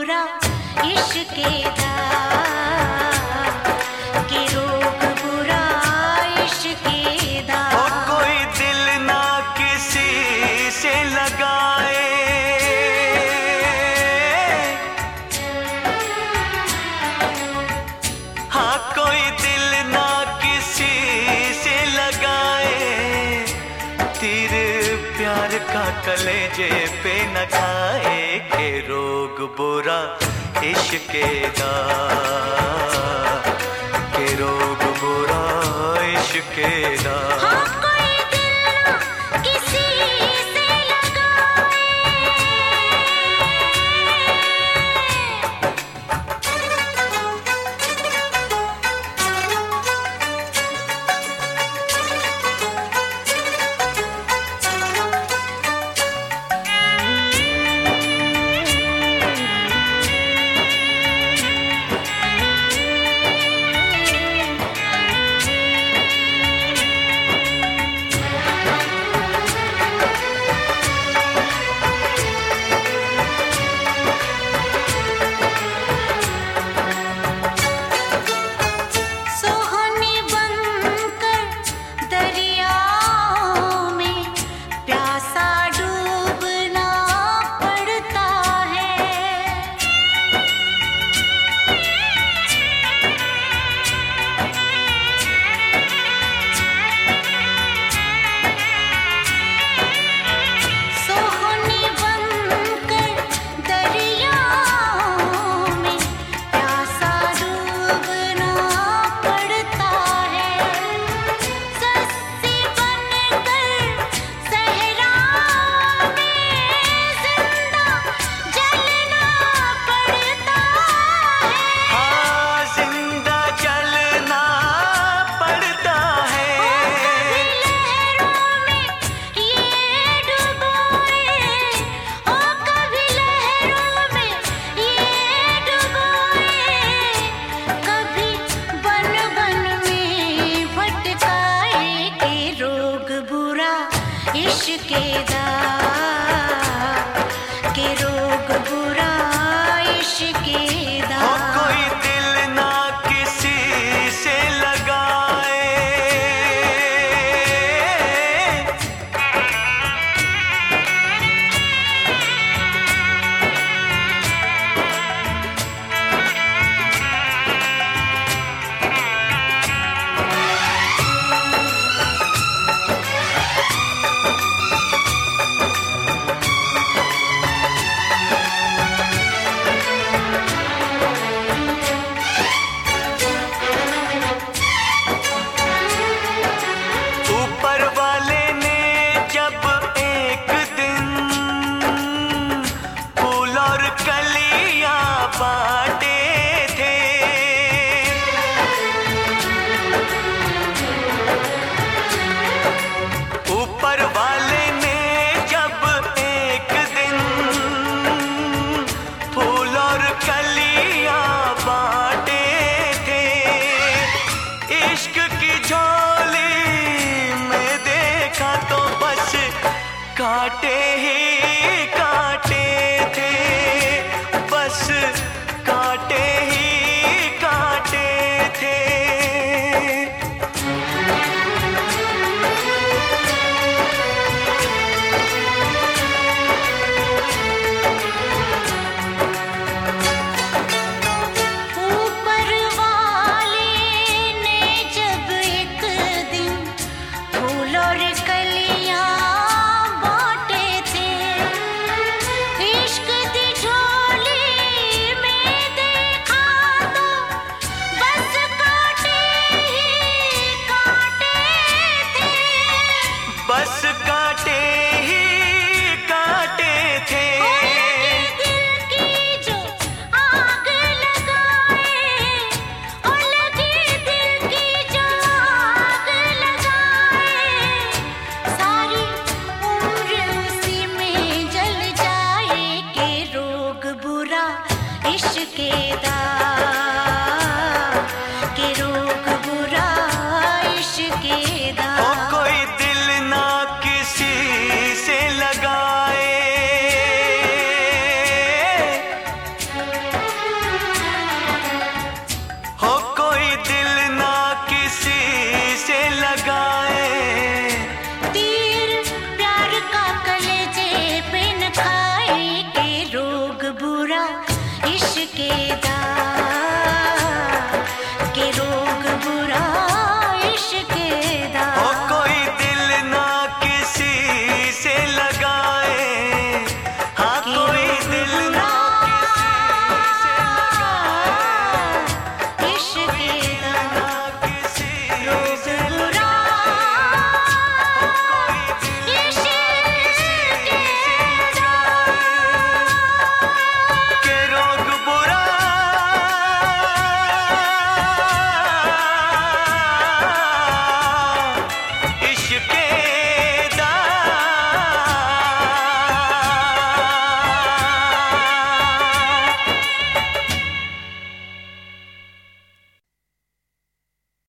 बुरा इश्क दा के रोग बुरा इश्क दा। कोई दिल ना किसी से लगाए, हाँ कोई दिल ना किसी से लगाए, तीर प्यार का कलेजे पे न खाए के रोग बुरा इश्क दा, के रोग बुरा इश्क दा। इश्क दा के रोग बुरा इश्क दा। कोई दिल ना किसी से लगाए, बाटे थे ऊपर वाले ने जब एक दिन फूल और कलियां बांटे थे, इश्क की झोली में देखा तो बस कांटे ही